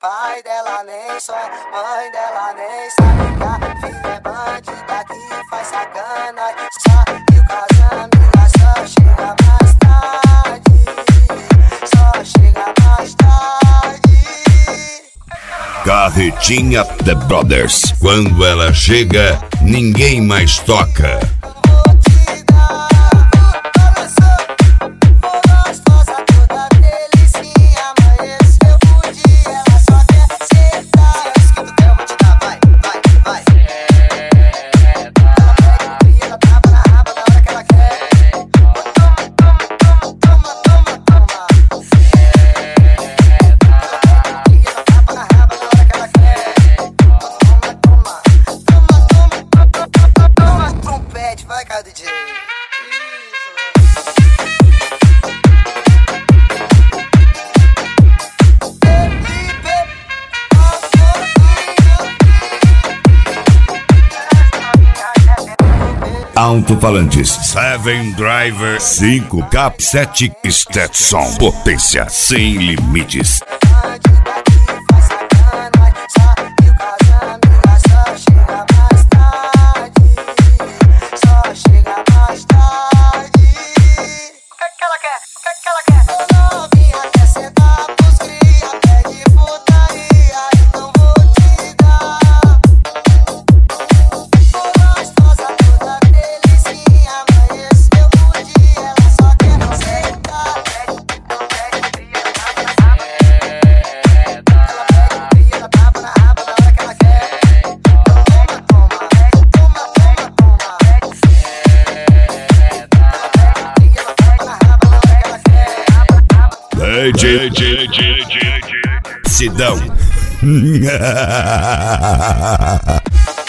pai dela nem sonha, mãe dela nem sabe que a filha é bandida que faz sacanagem. Saiu com as amigas, só chega mais tarde, só chega mais tarde. Carretinha The Brothers. Quando ela chega, ninguém mais toca. Vai, cara, DJ. Alto-falantes 7 Driver 5 Cap7 Stetson. Potência sem limites. Sidão.